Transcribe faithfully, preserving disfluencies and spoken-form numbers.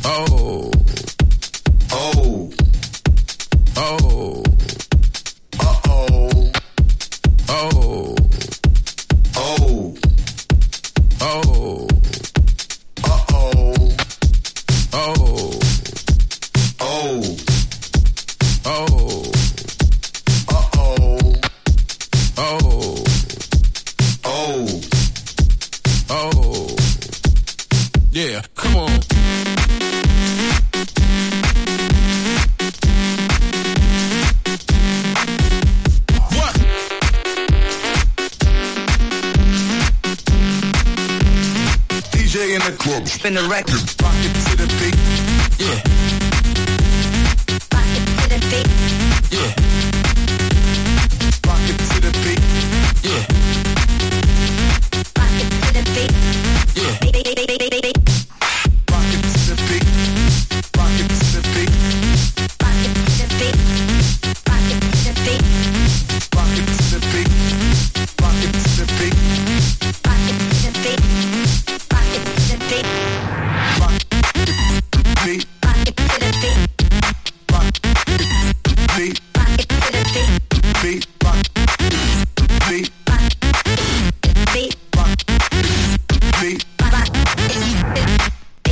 Oh. Oh. Oh. Uh-oh. Oh. Oh. Oh. Uh-oh. Oh. Oh. Oh. Uh-oh. Oh. Oh. Oh. Yeah, come on. What? D J in the club, spin the record, rock it to the beat. Yeah. Rock it to the beat. Yeah. Rock it to the beat. Yeah.